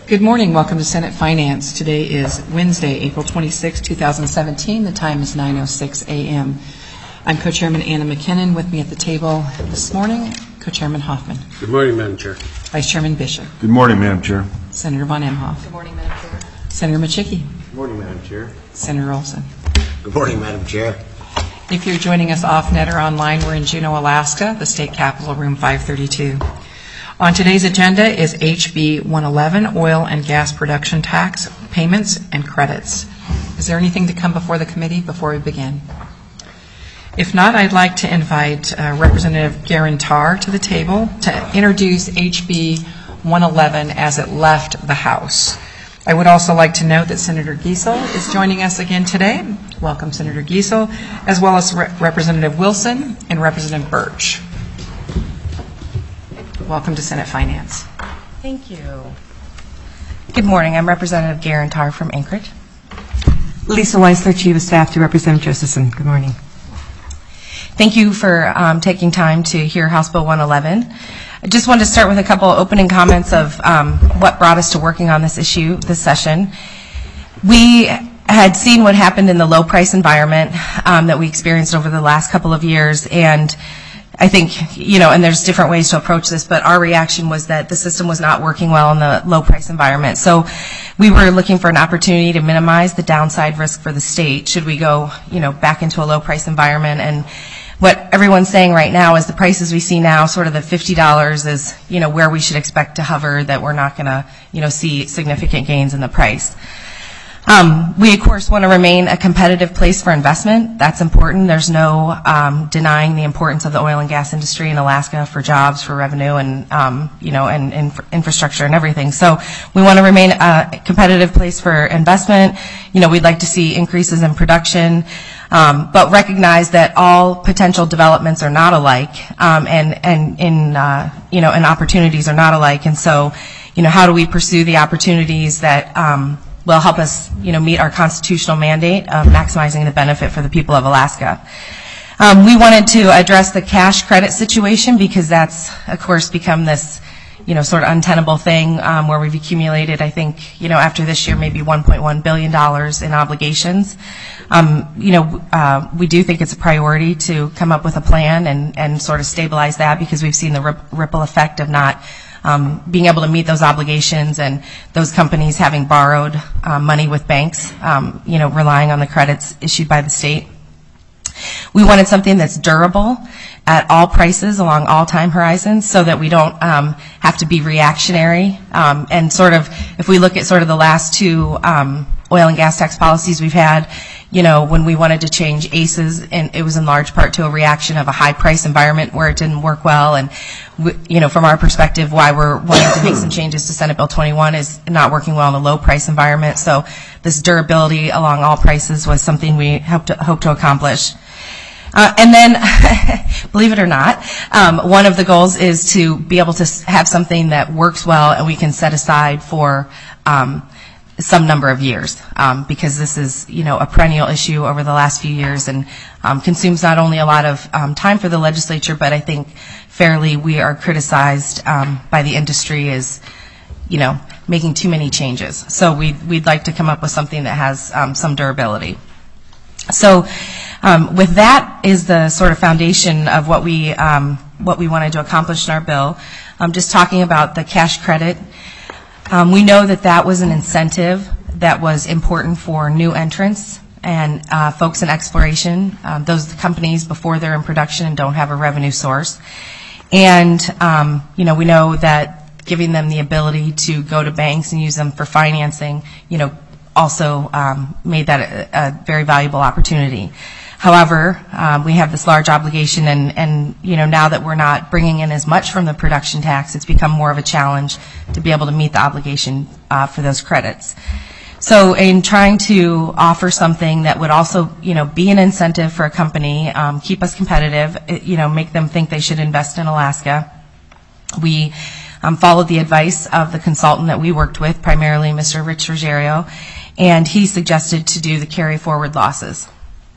Good morning. Welcome to Senate Finance. Today is Wednesday, April 26, 2017. The time is 9:06 a.m. I'm Co-Chairman Anna McKinnon. With me at the table this morning, Co-Chairman Hoffman. Good morning, Madam Chair. Vice Chairman Bishop. Good morning, Madam Chair. Senator Von Imhoff. Good morning, Madam Chair. Senator Machicky. Good morning, Madam Chair. Senator Olson. Good morning, Madam Chair. If you're joining us off-net or online, we're in Juneau, Alaska, the State Capitol, room 532. On today's agenda is HB 111, Oil and Gas Production Tax, Payments and Credits. Is there anything to come before the committee before we begin? If not, I'd like to invite Representative Garantar to the table to introduce HB 111 as it left the House. I would also like to note that Senator Giesel is joining us again today. Welcome, Senator Giesel, as well as Representative Wilson and Representative Birch. Welcome to Senate Finance. Thank you. Good morning. I'm Representative Garantar from Anchorage. Lisa Weisler, Chief of Staff to Representative Josephson. Good morning. Thank you for taking time to hear House Bill 111. I just wanted to start with a couple of opening comments of what brought us to working on this issue this session. We had seen what happened in the low price environment that we experienced over the last couple of years, and I think, and there's different ways to approach this, but our reaction was that the system was not working well in the low price environment. So we were looking for an opportunity to minimize the downside risk for the state should we go, back into a low price environment. And what everyone's saying right now is the prices we see now, sort of the $50 is, where we should expect to hover, that we're not going to, see significant gains in the price. We, of course, want to remain a competitive place for investment. That's important. There's no denying the importance of the oil and gas industry in Alaska for jobs, for revenue, and, and infrastructure and everything. So we want to remain a competitive place for investment. We'd like to see increases in production, but recognize that all potential developments are not alike, and opportunities are not alike. And so, how do we pursue the opportunities that will help us, meet our constitutional mandate of maximizing the benefit for the people of Alaska. We wanted to address the cash credit situation because that's, of course, become this, sort of untenable thing where we've accumulated, I think, after this year, maybe $1.1 billion in obligations. We do think it's a priority to come up with a plan and sort of stabilize that because we've seen the ripple effect of not being able to meet those obligations and those companies having borrowed money with banks, relying on the credits issued by the state. We wanted something that's durable at all prices along all time horizons so that we don't have to be reactionary. And sort of, if we look at sort of the last two oil and gas tax policies we've had, when we wanted to change ACEs, and it was in large part to a reaction of a high price environment where it didn't work well. And, from our perspective, why we're wanting to make some changes to Senate Bill 21 is not working well in a low price environment. So this durability along all prices was something we hope to accomplish. And then, believe it or not, one of the goals is to be able to have something that works well and we can set aside for some number of years, because this is, a perennial issue over the last few years and consumes not only a lot of time for the legislature, but I think fairly we are criticized by the industry as, making too many changes. So we'd like to come up with something that has some durability. So with that is the sort of foundation of what we wanted to accomplish in our bill. Just talking about the cash credit. We know that was an incentive that was important for new entrants and folks in exploration, those companies before they're in production and don't have a revenue source. And, we know that giving them the ability to go to banks and use them for financing, also made that a very valuable opportunity. However, we have this large obligation, and now that we're not bringing in as much from the production tax, it's become more of a challenge to be able to meet the obligation for those credits. So in trying to offer something that would also, be an incentive for a company, keep us competitive, make them think they should invest in Alaska, we followed the advice of the consultant that we worked with, primarily Mr. Rich Ruggiero, and he suggested to do the carry forward losses.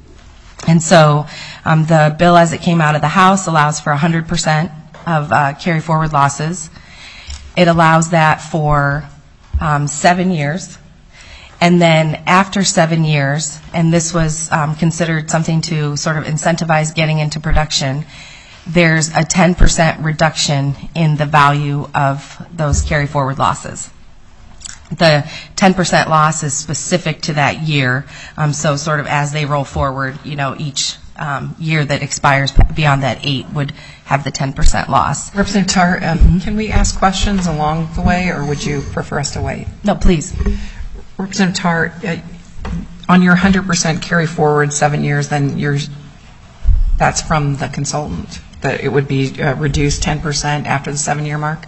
And so the bill as it came out of the House allows for 100% of carry forward losses. It allows that for 7 years. And then after 7 years, and this was considered something to sort of incentivize getting into production, there's a 10% reduction in the value of those carry forward losses. The 10% loss is specific to that year, so sort of as they roll forward, each year that expires beyond that 8 would have the 10% loss. Representative Tarr, can we ask questions along the way, or would you prefer us to wait? No, please. Representative Tarr, on your 100% carry forward 7 years, then that's from the consultant, that it would be reduced 10% after the 7-year mark?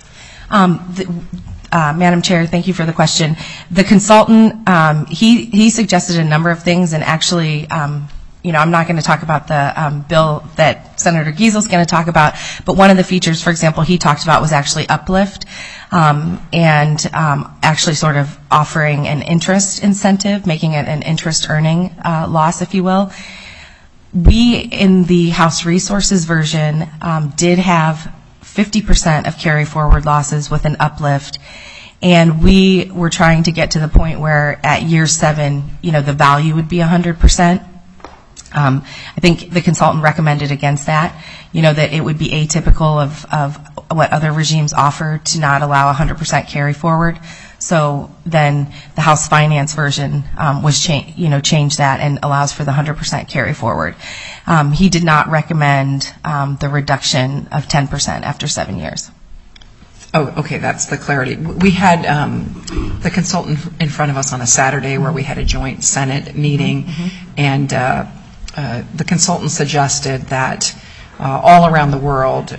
Madam Chair, thank you for the question. The consultant, he suggested a number of things, and actually, I'm not going to talk about the bill that Senator Giesel's going to talk about, but one of the features, for example, he talked about was actually uplift, and actually sort of offering an interest incentive, making it an interest earning loss, if you will. We, in the House Resources version, did have 50% of carry forward losses with an uplift, and we were trying to get to the point where at year 7, the value would be 100%. I think the consultant recommended against that, that it would be atypical of what other regimes offer to not allow 100% carry forward. So then the House Finance version was changed that and allows for the 100% carry forward. He did not recommend the reduction of 10% after 7 years. Oh, okay, that's the clarity. We had the consultant in front of us on a Saturday where we had a joint Senate meeting, and the consultant suggested that all around the world,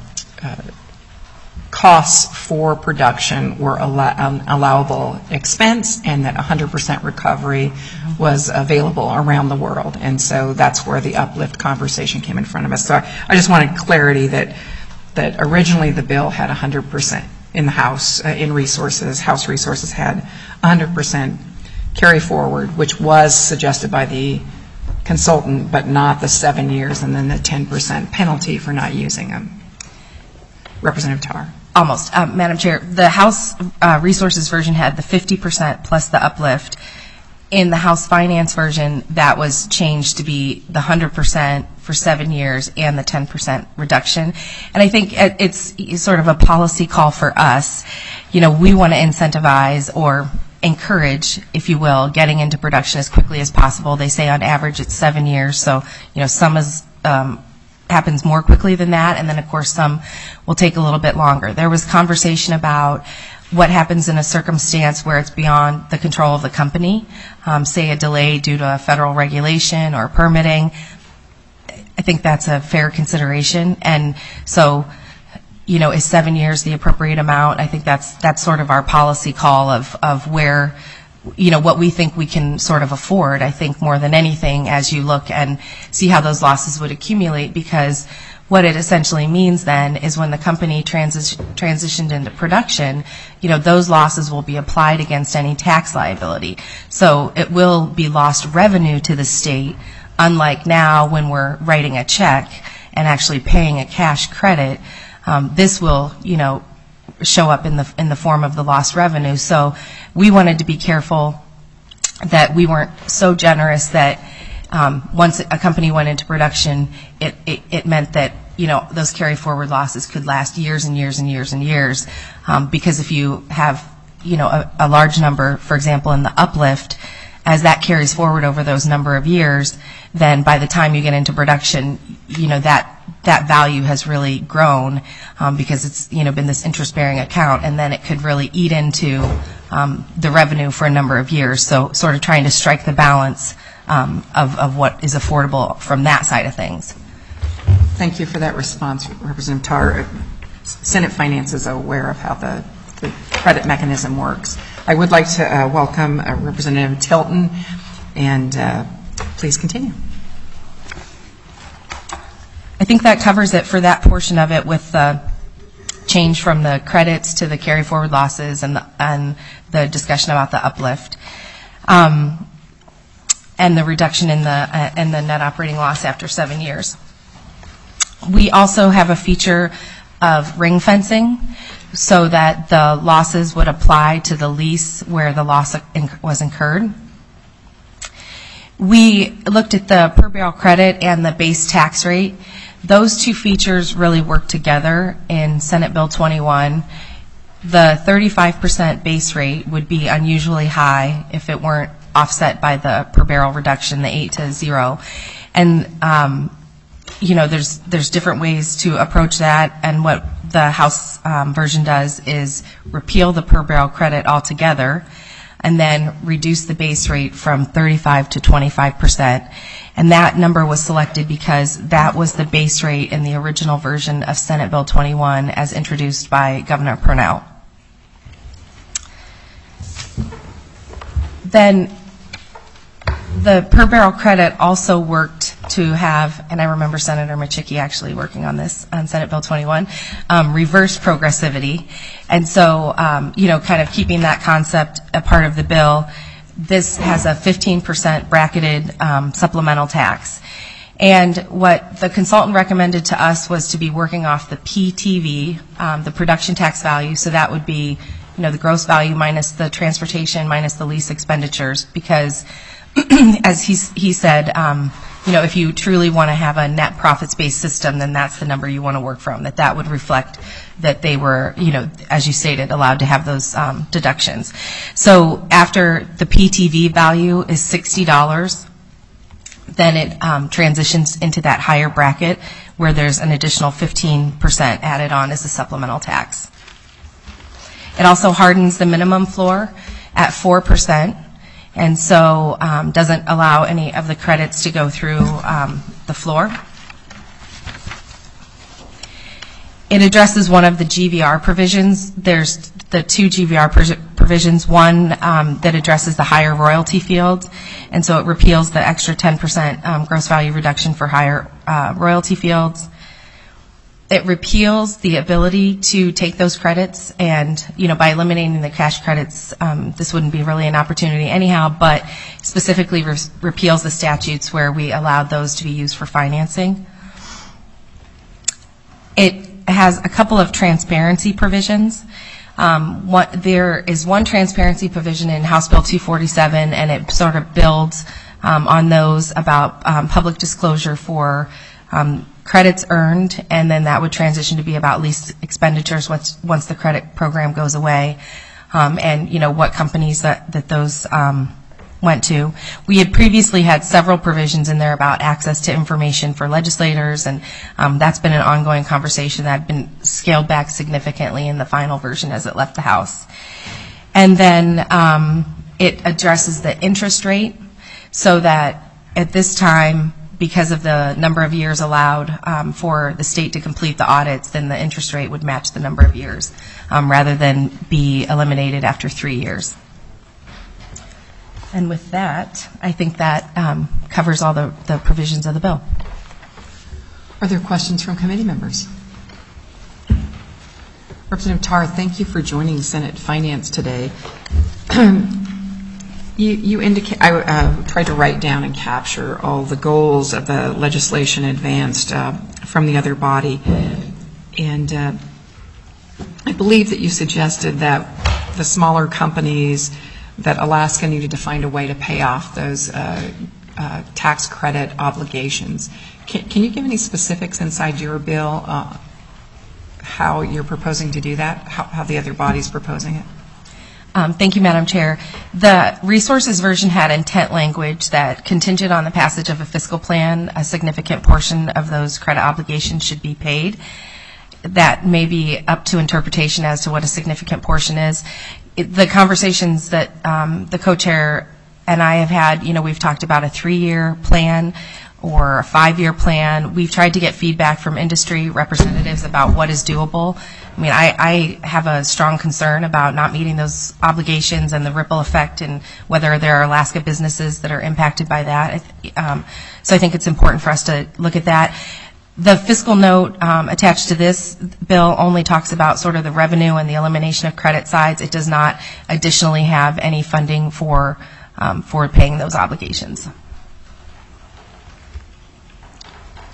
costs for production were allowable expense, and that 100% recovery was available around the world. And so that's where the uplift conversation came in front of us. So I just wanted clarity that originally the bill had 100% in the House, in resources. House Resources had 100% carry forward, which was suggested by the consultant, but not the 7 years and then the 10% penalty for not using them. Representative Tarr. Almost. Madam Chair, the House Resources version had the 50% plus the uplift. In the House Finance version, that was changed to be the 100% for 7 years and the 10% reduction. And I think it's sort of a policy call for us. We want to incentivize or encourage, if you will, getting into production as quickly as possible. They say on average it's 7 years, so some is happens more quickly than that, and then of course some will take a little bit longer. There was conversation about what happens in a circumstance where it's beyond the control of the company, say a delay due to a federal regulation or permitting. I think that's a fair consideration, and so is 7 years the appropriate amount? I think that's sort of our policy call of where what we think we can sort of afford, I think, more than anything, as you look and see how those losses would accumulate, because what it essentially means then is when the company transitioned into production, those losses will be applied against any tax liability. So it will be lost revenue to the state, unlike now when we're writing a check and actually paying a cash credit. This will, show up in the form of the lost revenue. So we wanted to be careful that we weren't so generous that once a company went into production, it meant that those carry forward losses could last years and years and years and years, because if you have a large number, for example, in the uplift, as that carries forward over those number of years, then by the time you get into production, that value has really grown because it's been this interest-bearing account, and then it could really eat into the revenue for a number of years. So sort of trying to strike the balance of what is affordable from that side of things. Thank you for that response, Representative Tarr. Senate Finance is aware of how the credit mechanism works. I would like to welcome Representative Tilton, and please continue. I think that covers it for that portion of it, with the change from the credits to the carry forward losses and the discussion about the uplift, and the reduction in the net operating loss after 7 years. We also have a feature of ring fencing so that the losses would apply to the lease where the loss was incurred. We looked at the per barrel credit and the base tax rate. Those two features really work together in Senate Bill 21. The 35% base rate would be unusually high if it weren't offset by the per barrel reduction, the 8 to 0. And, there's different ways to approach that. And what the House version does is repeal the per barrel credit altogether and then reduce the base rate from 35 to 25%. And that number was selected because that was the base rate in the original version of Senate Bill 21 as introduced by Governor Purnell. Then the per barrel credit also worked to have, and I remember Senator Machicki actually working on this on Senate Bill 21, reverse progressivity. And so, kind of keeping that concept a part of the bill, this has a 15% bracketed supplemental tax. And what the consultant recommended to us was to be working off the PTV, the production tax value, so that would be the gross value minus the transportation minus the lease expenditures, because as he said, if you truly want to have a net profits-based system, then that's the number you want to work from, that would reflect that they were, as you stated, allowed to have those deductions. So after the PTV value is $60, then it transitions into that higher bracket where there's an additional 15% added on as a supplemental tax. It also hardens the minimum floor at 4%. And so doesn't allow any of the credits to go through the floor. It addresses one of the GVR provisions. There's the two GVR provisions, one that addresses the higher royalty fields, and so it repeals the extra 10% gross value reduction for higher royalty fields. It repeals the ability to take those credits, and by eliminating the cash credits, this wouldn't be really an opportunity anyhow, but specifically repeals the statutes where we allowed those to be used for financing. It has a couple of transparency provisions. There is one transparency provision in House Bill 247, and it sort of builds on those about public disclosure for credits earned, and then that would transition to be about lease expenditures once the credit program goes away, and what companies that those went to. We had previously had several provisions in there about access to information for legislators, and that's been an ongoing conversation that had been scaled back significantly in the final version as it left the House. And then it addresses the interest rate so that at this time, because of the number of years allowed for the state to complete the audits, then the interest rate would match the number of years rather than be eliminated after 3 years. And with that, I think that covers all the provisions of the bill. Are there questions from committee members? Representative Tarr, thank you for joining Senate Finance today. You indicate, I tried to write down and capture all the goals of the legislation advanced from the other body, and I believe that you suggested that the smaller companies, that Alaska needed to find a way to pay off those tax credit obligations. Can you give any specifics inside your bill, how you're proposing to do that, how the other body's proposing it? Thank you, Madam Chair. The resources version had intent language that contingent on the passage of a fiscal plan, a significant portion of those credit obligations should be paid. That may be up to interpretation as to what a significant portion is. The conversations that the co-chair and I have had, we've talked about a 3-year plan or a 5-year plan. We've tried to get feedback from industry representatives about what is doable. I mean, I have a strong concern about not meeting those obligations and the ripple effect, and whether there are Alaska businesses that are impacted by that. So I think it's important for us to look at that. The fiscal note attached to this bill only talks about sort of the revenue and the elimination of credit sides. It does not additionally have any funding for paying those obligations.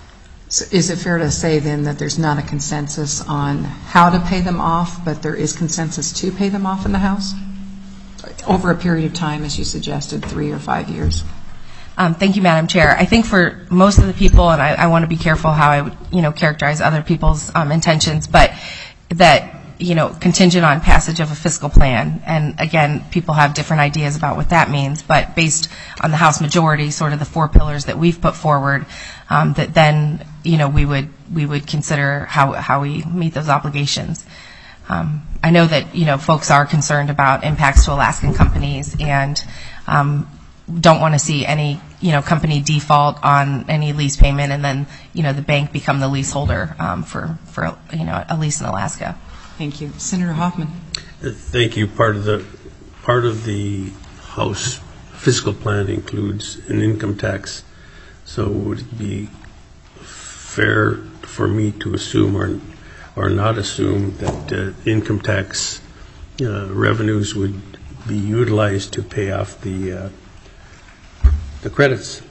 So is it fair to say then that there's not a consensus on how to pay them off, but there is consensus to pay them off in the House over a period of time, as you suggested, 3 or 5 years? Thank you, Madam Chair. I think for most of the people, and I want to be careful how I would, characterize other people's intentions, but that, contingent on passage of a fiscal plan. And again, people have different ideas about what that means, but based on the House majority, sort of the 4 pillars that we've put forward, that then, we would consider how we meet those obligations. I know that, folks are concerned about impacts to Alaskan companies and don't want to see any, company default on any lease payment and then, the bank become the leaseholder for a lease in Alaska. Thank you. Senator Hoffman. Thank you. Part of the House fiscal plan includes an income tax. So would it be fair for me to assume or not assume that income tax revenues would be utilized to pay off the credits?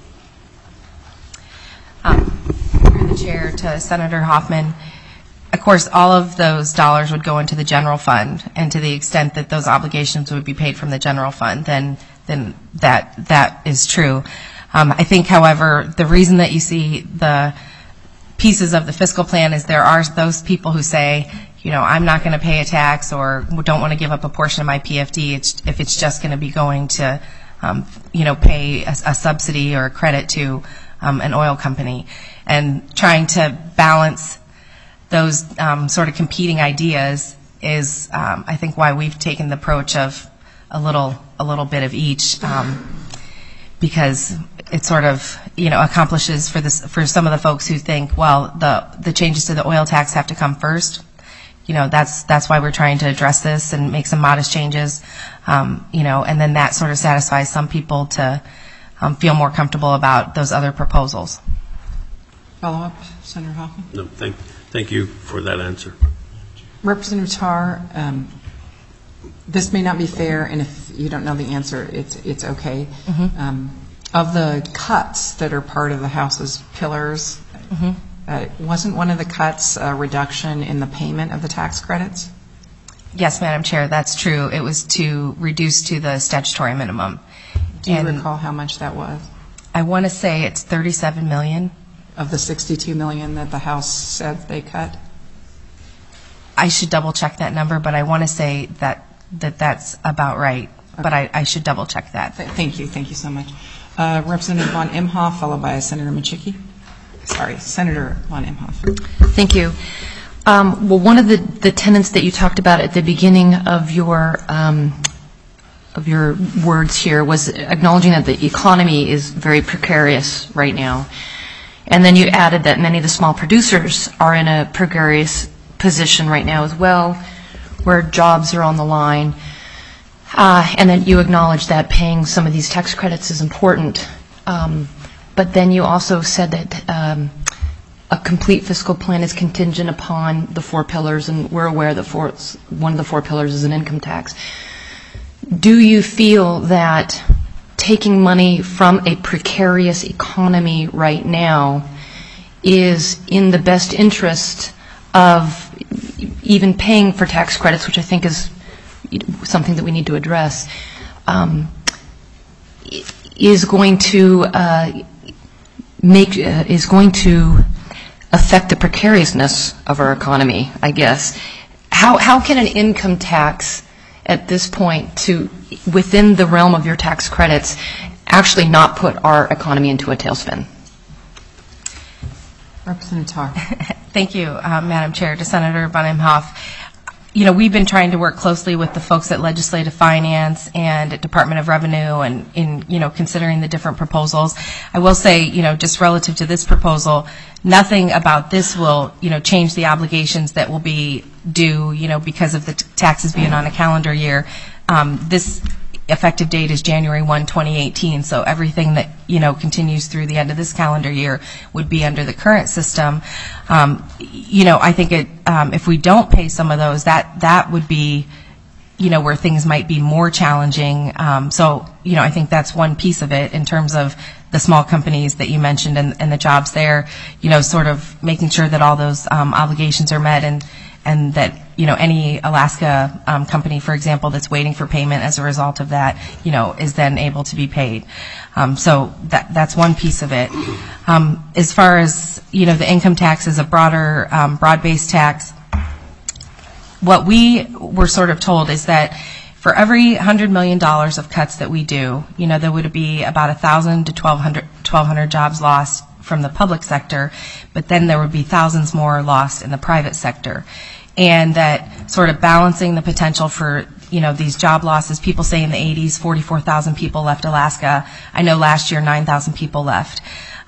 Through the chair to Senator Hoffman, of course, all of those dollars would go into the general fund, and to the extent that those obligations would be paid from the general fund, then that is true. I think, however, the reason that you see the pieces of the fiscal plan is there are those people who say, I'm not going to pay a tax or don't want to give up a portion of my PFD if it's just going to be going to, pay a subsidy or a credit to an oil company. And trying to balance those sort of competing ideas is, I think, why we've taken the approach of a little bit of each, because it sort of, accomplishes for some of the folks who think, well, the changes to the oil tax have to come first. That's why we're trying to address this and make some modest changes, and then that sort of satisfies some people to feel more comfortable about those other proposals. Follow up, Senator Hoffman? No, thank you for that answer. Representative Tarr, this may not be fair, and if you don't know the answer, it's okay. Mm-hmm. Of the cuts that are part of the House's pillars, wasn't one of the cuts a reduction in the payment of the tax credits? Yes, Madam Chair, that's true. It was to reduce to the statutory minimum. Do you recall how much that was? I want to say it's $37 million. Of the $62 million that the House said they cut? I should double check that number, but I want to say that's about right. Okay. But I should double check that. Thank you so much. Representative von Imhoff, followed by Senator Machicki. Sorry, Senator von Imhoff. Thank you. Well, one of the tenets that you talked about at the beginning of your words here was acknowledging that the economy is very precarious right now. And then you added that many of the small producers are in a precarious position right now as well, where jobs are on the line. And then you acknowledged that paying some of these tax credits is important. But then you also said that a complete fiscal plan is contingent upon the 4 pillars, and we're aware that one of the 4 pillars is an income tax. Do you feel that taking money from a precarious economy right now is in the best interest of even paying for tax credits, which I think is something that we need to address, is going to affect the precariousness of our economy, I guess. How can an income tax at this point, to within the realm of your tax credits, actually not put our economy into a tailspin? Representative Tarr. Thank you, Madam Chair. To Senator von Imhoff, we've been trying to work closely with the folks at Legislative Finance and at Department of Revenue and in, considering the different proposals. I will say, just relative to this proposal, nothing about this will, change the obligations that will be due, because of the taxes being on a calendar year. This effective date is January 1, 2018, so everything that, continues through the end of this calendar year would be under the current system. I think if we don't pay some of those, that would be where things might be more challenging. So, I think that's one piece of it in terms of the small companies that you mentioned and the jobs there, sort of making sure that all those obligations are met and that, any Alaska company, for example, that's waiting for payment as a result of that, is then able to be paid. So that's one piece of it. As far as, the income tax is a broader, broad-based tax, what we were sort of told is that for every $100 million of cuts that we do, there would be about 1,000 to 1,200 jobs lost from the public sector, but then there would be thousands more lost in the private sector. And that sort of balancing the potential for, these job losses, people say in the 80s, 44,000 people left Alaska. I know last year 9,000 people left.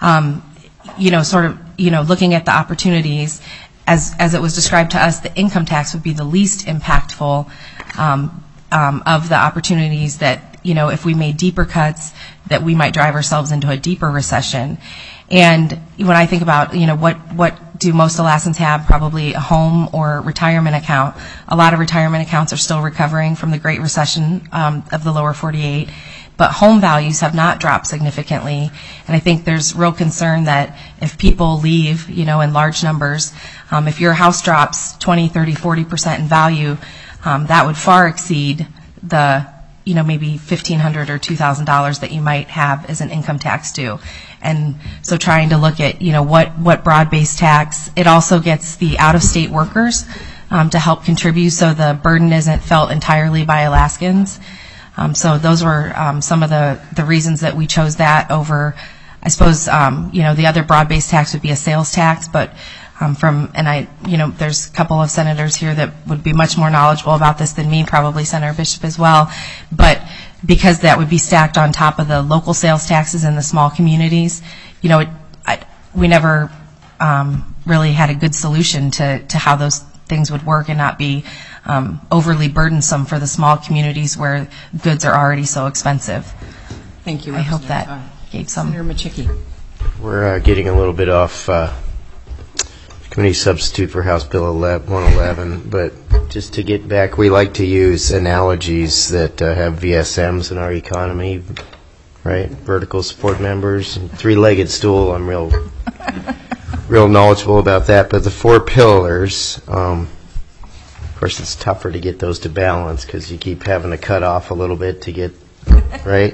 Looking at the opportunities, as it was described to us, the income tax would be the least impactful of the opportunities that, if we made deeper cuts, that we might drive ourselves into a deeper recession. And when I think about, what do most Alaskans have? Probably a home or retirement account. A lot of retirement accounts are still recovering from the Great Recession of the lower 48. But home values have not dropped significantly. And I think there's real concern that if people leave, in large numbers, if your house drops 20, 30, 40% in value, that would far exceed the, maybe $1,500 or $2,000 that you might have as an income tax due. And so trying to look at, what broad-based tax. It also gets the out-of-state workers to help contribute so the burden isn't felt entirely by Alaskans. So those were some of the reasons that we chose that over, I suppose, the other broad-based tax would be a sales tax, but there's a couple of senators here that would be much more knowledgeable about this than me, probably Senator Bishop as well. But because that would be stacked on top of the local sales taxes in the small communities, we never really had a good solution to how those things would work and not be overly burdensome for the small communities where goods are already so expensive. Thank you, I hope Representative that gave some. Senator Machicki. We're getting a little bit off committee substitute for House Bill 111, but just to get back, we like to use analogies that have VSMs in our economy, right? Vertical support members and three-legged stool. I'm real knowledgeable about that. But the four pillars, of course, it's tougher to get those to balance because you keep having to cut off a little bit to get right.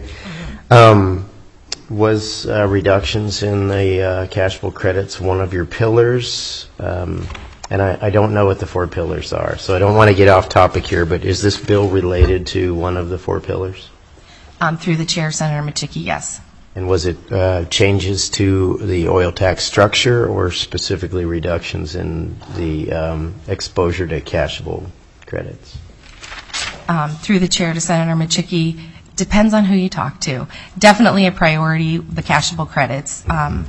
Was reductions in the cash flow credits one of your pillars? And I don't know what the four pillars are, so I don't want to get off topic here, but is this bill related to one of the four pillars? Through the chair, Senator Machicki, yes. And was it changes to the oil tax structure or specifically reductions in the exposure to cashable credits? Through the chair to Senator Machicki, depends on who you talk to. Definitely a priority, the cashable credits. And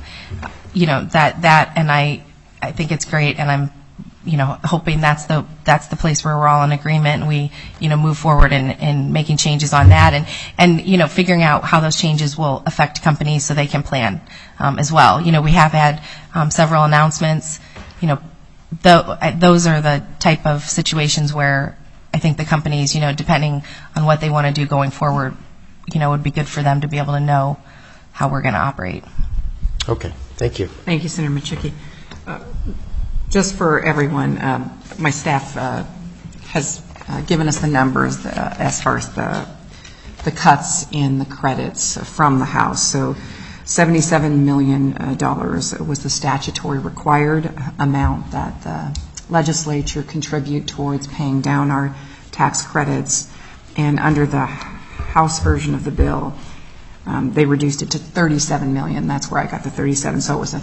I think it's great, and I'm, hoping that's the place where we're all in agreement and we, move forward in making changes on that and figuring out how those changes will affect companies so they can plan as well. We have had several announcements. Those are the type of situations where I think the companies, depending on what they want to do going forward, would be good for them to be able to know how we're going to operate. Okay, thank you. Thank you, Senator Machicki. Just for everyone, my staff has given us the numbers as far as the cuts in the credits from the House. So $77 million was the statutory required amount that the legislature contribute towards paying down our tax credits. And under the House version of the bill, they reduced it to $37 million. That's where I got the 37. So it was a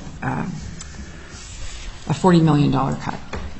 $40 million cut,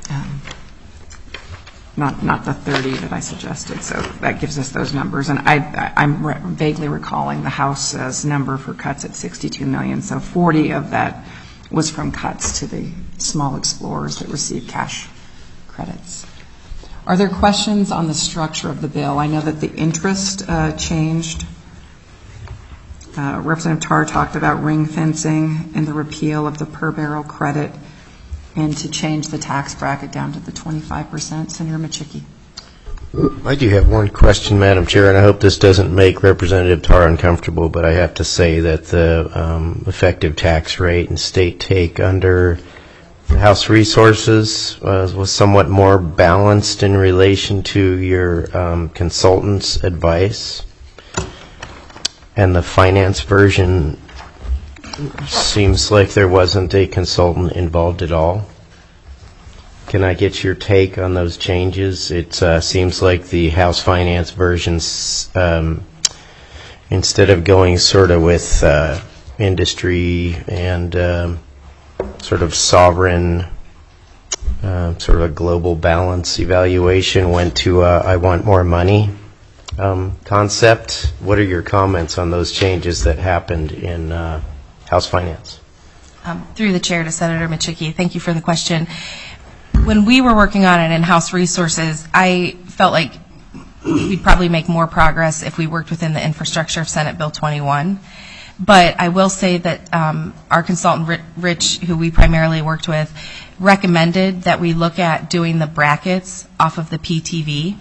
not the 30 that I suggested. So that gives us those numbers. And I'm vaguely recalling the House's number for cuts at 62 million. So 40 of that was from cuts to the small explorers that receive cash credits. Are there questions on the structure of the bill? I know that the interest changed. Representative Tarr talked about ring fencing and the repeal of the per barrel credit and to change the tax bracket down to the 25%. Senator Machicki. I do have one question, Madam Chair, and I hope this doesn't make Representative Tarr uncomfortable, but I have to say that the effective tax rate and state take under House Resources was somewhat more balanced in relation to your consultant's advice. And the finance version seems like there wasn't a consultant involved at all. Can I get your take on those changes? It seems like the House Finance versions, instead of going sort of with industry and sort of sovereign, sort of a global balance evaluation, went to I want more money concept. What are your comments on those changes that happened in House Finance? Through the chair to Senator Michicki, thank you for the question. When we were working on it in House Resources, I felt like we'd probably make more progress if we worked within the infrastructure of Senate Bill 21. But I will say that our consultant, Rich, who we primarily worked with, recommended that we look at doing the brackets off of the PTV.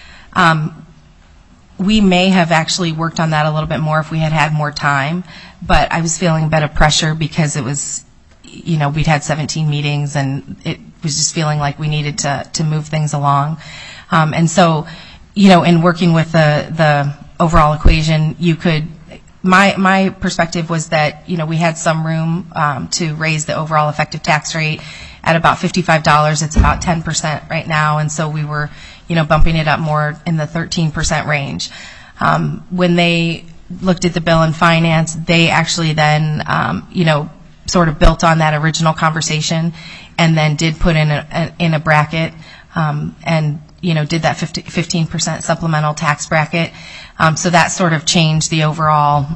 We may have actually worked on that a little bit more if we had had more time, but I was feeling a bit of pressure because it was, we'd had 17 meetings and it was just feeling like we needed to move things along. And so, in working with the overall equation, you could, my perspective was that, we had some room to raise the overall effective tax rate at about $55. It's about 10% right now, and so we were, bumping it up more in the 13% range. When they looked at the bill in finance, they actually then, sort of built on that original conversation and then did put in a bracket and did that 15% supplemental tax bracket. So that sort of changed the overall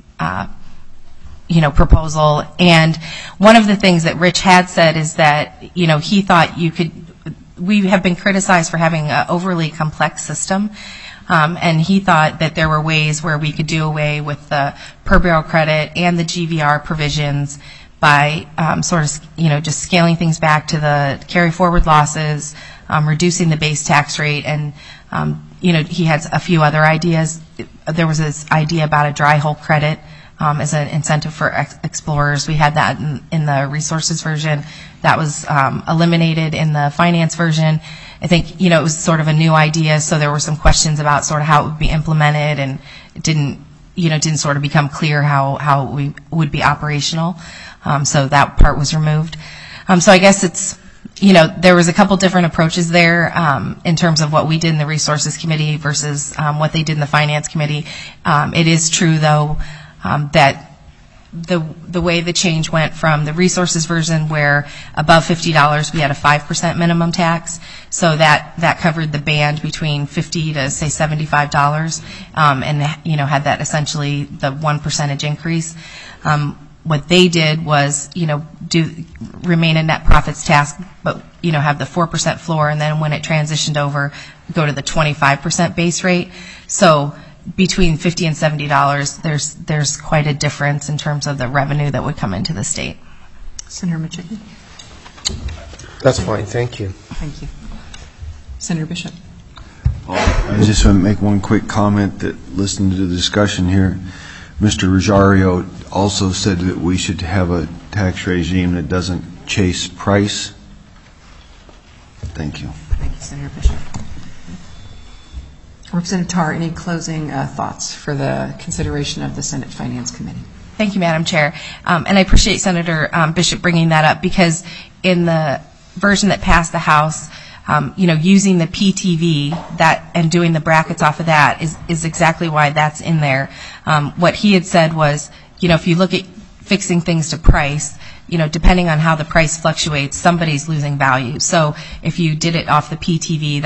proposal. And one of the things that Rich had said is that he thought we have been criticized for having an overly complex system. And he thought that there were ways where we could do away with the per barrel credit and the GVR provisions by sort of, just scaling things back to the carry forward losses, reducing the base tax rate, and, he had a few other ideas. There was this idea about a dry hole credit as an incentive for explorers. We had that in the resources version. That was eliminated in the finance version. I think, it was sort of a new idea, so there were some questions about sort of how it would be implemented, and it didn't sort of become clear how we would be operational. So that part was removed. So I guess it's, there was a couple different approaches there in terms of what we did in the Resources Committee versus what they did in the Finance Committee. It is true, though, that the way the change went from the Resources version, where above $50 we had a 5% minimum tax, so that covered the band between $50 to say $75, and had that essentially the 1% increase. What they did was, remain a net profits tax, but, have the 4% floor, and then when it transitioned over, go to the 25% base rate. So between $50 and $70, there's quite a difference in terms of the revenue that would come into the state. Senator Michicki? That's fine, thank you. Thank you. Senator Bishop? I just want to make one quick comment that listening to the discussion here, Mr. Rosario also said that we should have a tax regime that doesn't chase price. Thank you. Thank you, Senator Bishop. Representative Tarr, any closing thoughts for the consideration of the Senate Finance Committee? Thank you, Madam Chair. And I appreciate Senator Bishop bringing that up, because in the version that passed the House, using the PTV and doing the brackets off of that is exactly why that's in there. What he had said was, if you look at fixing things to price, depending on how the price fluctuates, somebody's losing value. So if you did it off the PTV,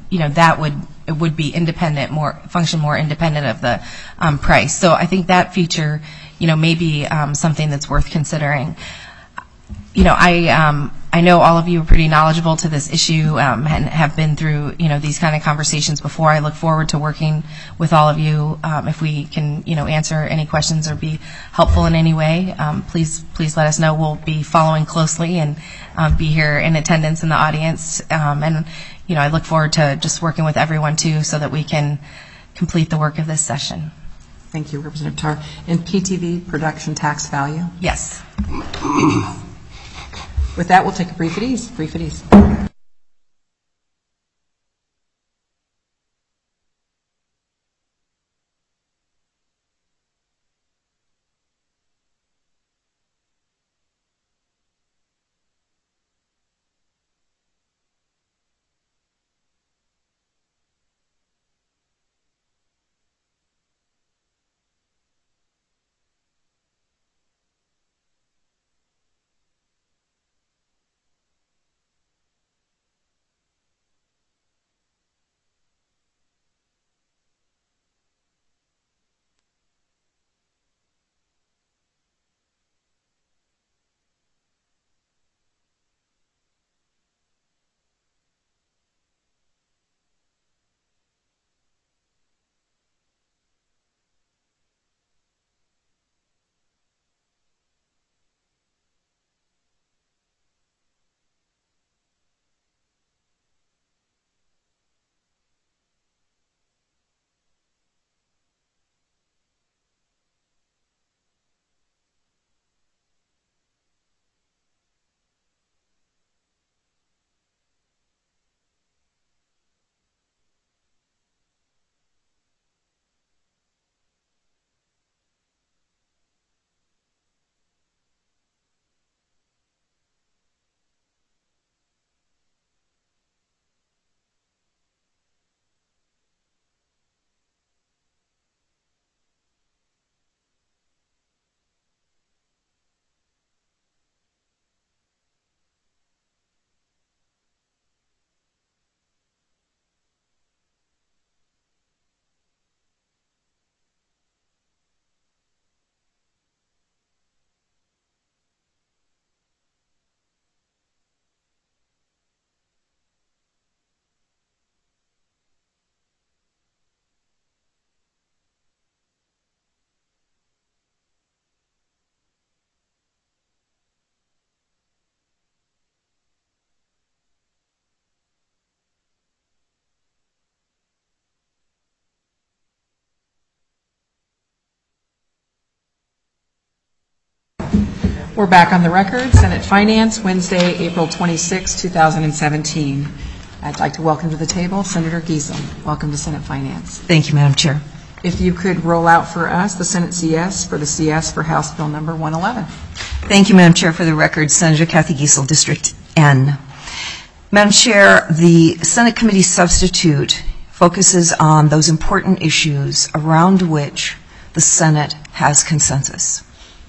it would be independent, function more independent of the price. So I think that feature, may be something that's worth considering. I I know all of you are pretty knowledgeable to this issue and have been through, these kind of conversations before. I look forward to working with all of you. If we can, answer any questions or be helpful in any way, please let us know. We'll be following closely and be here in attendance in the audience. And I look forward to just working with everyone too, so that we can complete the work of this session. Thank you, Representative Tar. And PTV, production tax value? Yes. With that, we'll take a brief at ease. We're back on the record. Senate Finance, Wednesday, April 26, 2017. I'd like to welcome to the table Senator Giesel. Welcome to Senate Finance. Thank you, Madam Chair. If you could roll out for us the Senate CS for the CS for House Bill number 111. Thank you, Madam Chair. For the record, Senator Kathy Giesel, District N. Madam Chair, the Senate Committee substitute focuses on those important issues around which the Senate has consensus.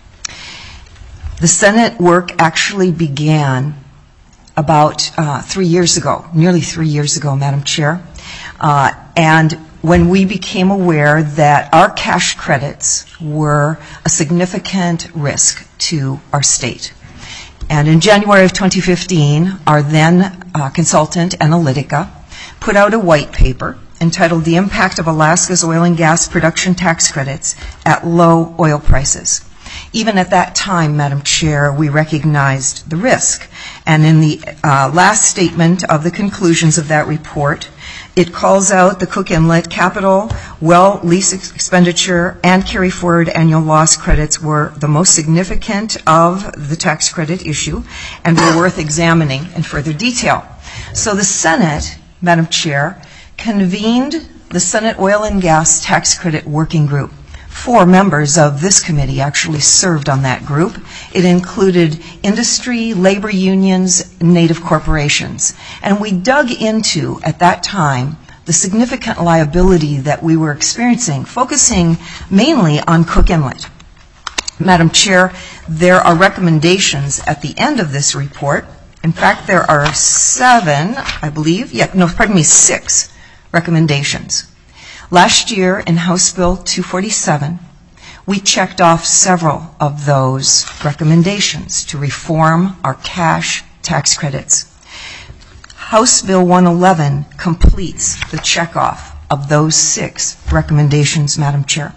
The Senate work actually began about 3 years ago, nearly 3 years ago, Madam Chair, and when we became aware that our cash credits were a significant risk to our state. And in January of 2015, our then consultant, Analytica, put out a white paper entitled The Impact of Alaska's Oil and Gas Production Tax Credits at Low Oil Prices. Even at that time, Madam Chair, we recognized the risk. And in the last statement of the conclusions of that report, it calls out the Cook Inlet capital, well lease expenditure, and carry forward annual loss credits were the most significant of the tax credit issue and were worth examining in further detail. So the Senate, Madam Chair, convened the Senate Oil and Gas Tax Credit Working Group. 4 members of this committee actually served on that group. It included industry, labor unions, native corporations. And we dug into, at that time, the significant liability that we were experiencing, focusing mainly on Cook Inlet. Madam Chair, there are recommendations at the end of this report. In fact, there are 6 recommendations. Last year in House Bill 247, we checked off several of those recommendations to reform our cash tax credits. House Bill 111 completes the checkoff of those 6 recommendations, Madam Chair.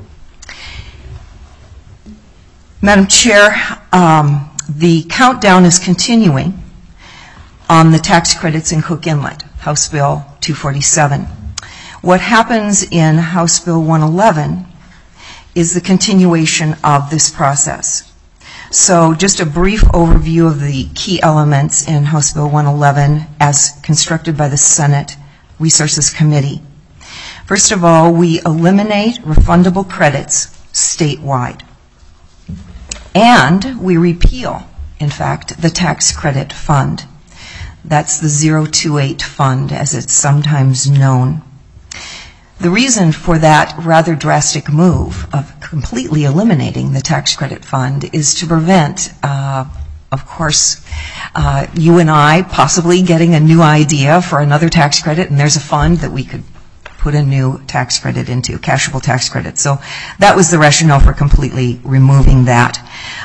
Madam Chair, the countdown is continuing on the tax credits in Cook Inlet, House Bill 247. What happens in House Bill 111 is the continuation of this process. So just a brief overview of the key elements in House Bill 111 as constructed by the Senate Resources Committee. First of all, we eliminate refundable credits statewide. And we repeal, in fact, the tax credit fund. That's the 028 fund, as it's sometimes known. The reason for that rather drastic move of completely eliminating the tax credit fund is to prevent, of course, you and I possibly getting a new idea for another tax credit, and there's a fund that we could put a new tax credit into, cashable tax credit. So that was the rationale for completely removing that.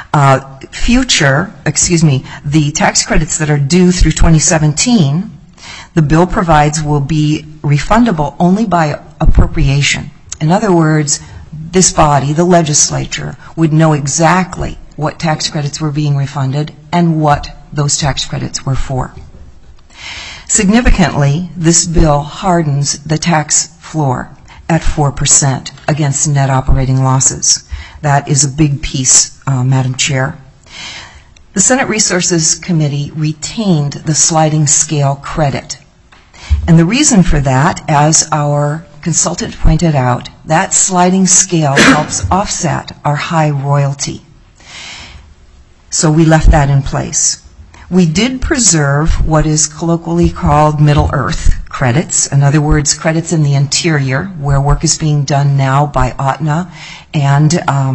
The tax credits that are due through 2017, the bill provides will be refundable only by appropriation. In other words, this body, the legislature, would know exactly what tax credits were being refunded and what those tax credits were for. Significantly, this bill hardens the tax floor at 4% against net operating losses. That is a big piece, Madam Chair. The Senate Resources Committee retained the sliding scale credit. And the reason for that, as our consultant pointed out, that sliding scale helps offset our high royalty. So we left that in place. We did preserve what is colloquially called Middle Earth credits. In other words, credits in the interior where work is being done now by OTNA and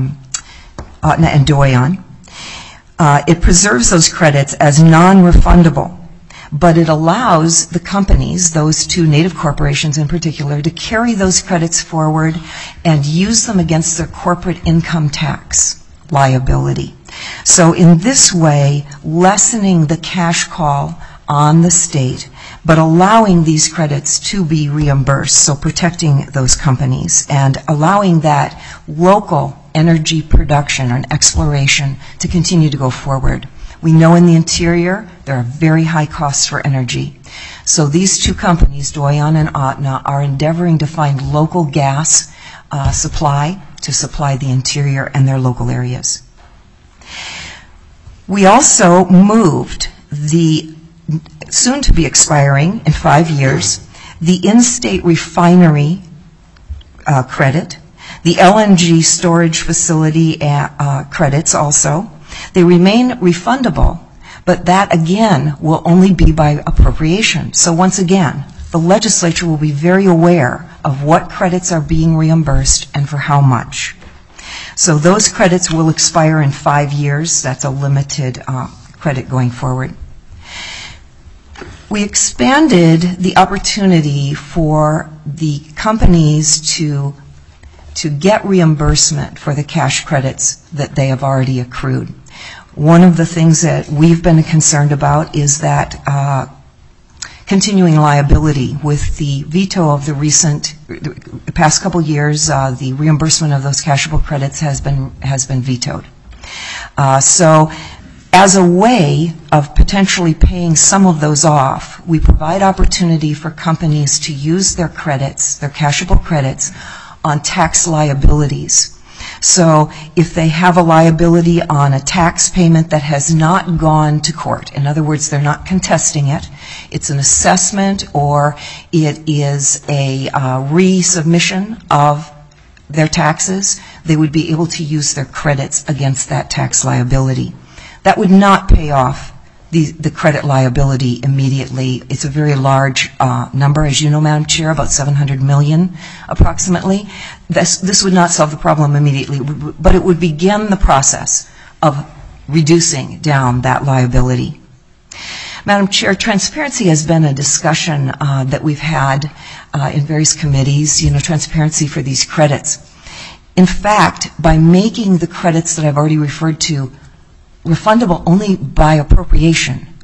Doyon. It preserves those credits as non-refundable, but it allows the companies, those 2 native corporations in particular, to carry those credits forward and use them against their corporate income tax liability. So in this way, lessening the cash call on the state, but allowing these credits to be reimbursed, so protecting those companies and allowing that local energy production and exploration to continue to go forward. We know in the interior there are very high costs for energy. So these 2 companies, Doyon and OTNA, are endeavoring to find local gas supply to supply the interior and their local areas. We also moved the soon to be expiring in 5 years, the in-state refinery credit, the LNG storage facility credits also. They remain refundable, but that again will only be by appropriation. So once again, the legislature will be very aware of what credits are being reimbursed and for how much. So those credits will expire in 5 years. That's a limited credit going forward. We expanded the opportunity for the companies to get reimbursement for the cash credits that they have already accrued. One of the things that we've been concerned about is that continuing liability. With the veto of the past couple years, the reimbursement of those cashable credits has been vetoed. So as a way of potentially paying some of those off, we provide opportunity for companies to use their credits, their cashable credits, on tax liabilities. So if they have a liability on a tax payment that has not gone to court, in other words, they're not contesting it, it's an assessment or it is a resubmission of their taxes, they would be able to use their credits against that tax liability. That would not pay off the credit liability immediately. It's a very large number, as you know, Madam Chair, about $700 million approximately. This would not solve the problem immediately, but it would begin the process of reducing down that liability. Madam Chair, transparency has been a discussion that we've had in various committees, transparency for these credits. In fact, by making the credits that I've already referred to refundable only by appropriation,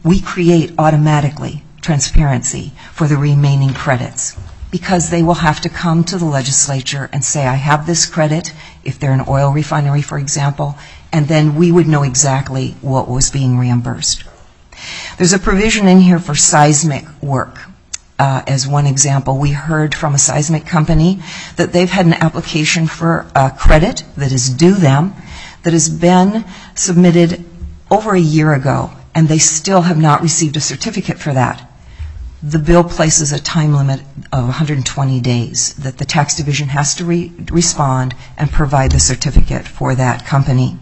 we create automatically transparency for the remaining credits, because they will have to come to the legislature and say, I have this credit, if they're an oil refinery, for example, and then we would know exactly what was being reimbursed. There's a provision in here for seismic work. As one example, we heard from a seismic company that they've had an application for a credit that is due them that has been submitted over a year ago, and they still have not received a certificate for that. The bill places a time limit of 120 days that the tax division has to respond and provide the certificate for that company.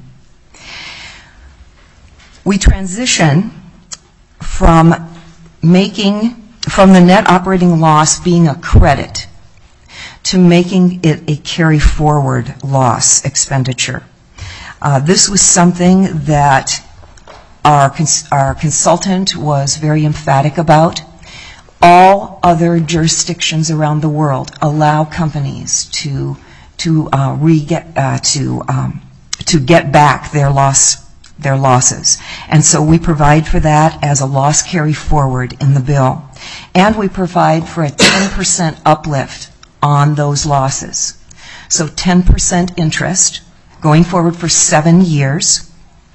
We transition from the net operating loss being a credit to making it a carry forward loss expenditure. This was something that our consultant was very emphatic about. All other jurisdictions around the world allow companies to get back their losses. And so we provide for that as a loss carry forward in the bill. And we provide for a 10% uplift on those losses. So 10% interest going forward for 7 years.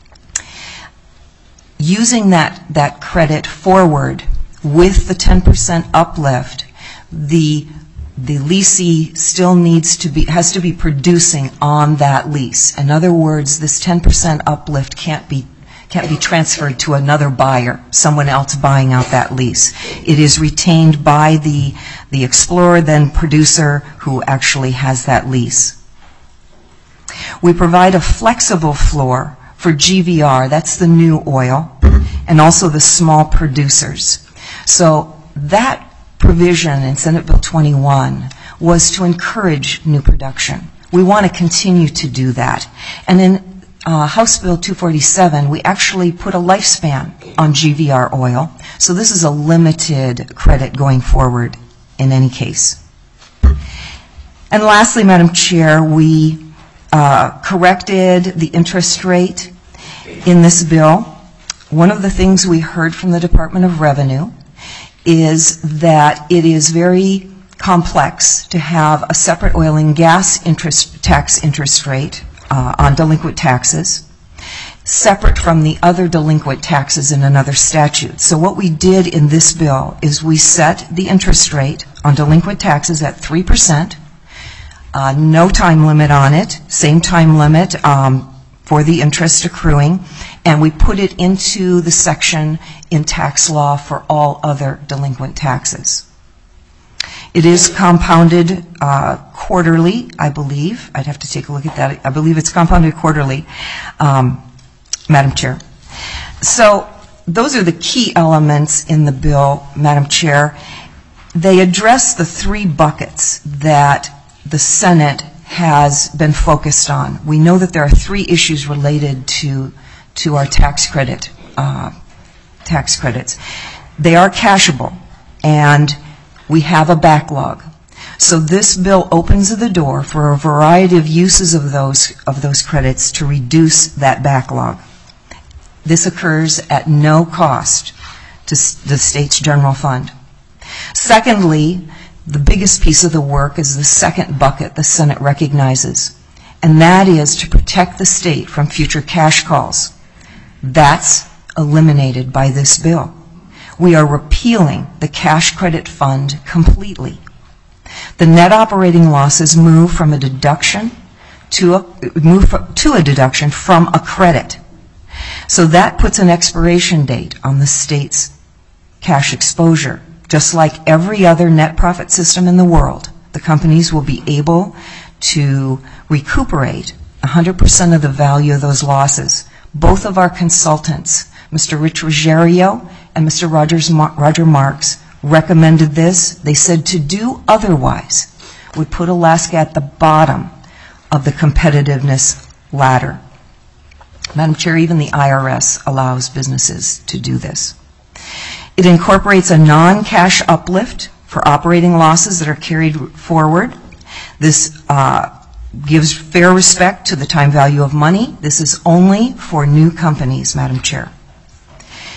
Using that credit forward with the 10% uplift, the leasee still has to be producing on that lease. In other words, this 10% uplift can't be transferred to another buyer, someone else buying out that lease. It is retained by the explorer, then producer, who actually has that lease. We provide a flexible floor for GVR, that's the new oil, and also the small producers. So that provision in Senate Bill 21 was to encourage new production. We want to continue to do that. And in House Bill 247, we actually put a lifespan on GVR oil. So this is a limited credit going forward in any case. And lastly, Madam Chair, we corrected the interest rate in this bill. One of the things we heard from the Department of Revenue is that it is very complex to have a separate oil and gas tax interest rate on delinquent taxes, separate from the other delinquent taxes in another statute. So what we did in this bill is we set the interest rate on delinquent taxes at 3%, no time limit on it, same time limit for the interest accruing, and we put it into the section in tax law for all other delinquent taxes. It is compounded quarterly, I believe. I'd have to take a look at that. I believe it's compounded quarterly, Madam Chair. So those are the key elements in the bill, Madam Chair. They address the 3 buckets that the Senate has been focused on. We know that there are 3 issues related to our tax credits. They are cashable, and we have a backlog. So this bill opens the door for a variety of uses of those credits to reduce that backlog. This occurs at no cost to the state's general fund. Secondly, the biggest piece of the work is the second bucket the Senate recognizes, and that is to protect the state from future cash calls. That's eliminated by this bill. We are repealing the cash credit fund completely. The net operating losses move from a deduction to a deduction from a credit. So that puts an expiration date on the state's cash exposure. Just like every other net profit system in the world, the companies will be able to recuperate 100% of the value of those losses. Both of our consultants, Mr. Rich Ruggiero and Mr. Roger Marks, recommended this. They said to do otherwise would put Alaska at the bottom of the competitiveness ladder. Madam Chair, even the IRS allows businesses to do this. It incorporates a non-cash uplift for operating losses that are carried forward. This gives fair respect to the time value of money. This is only for new companies, Madam Chair.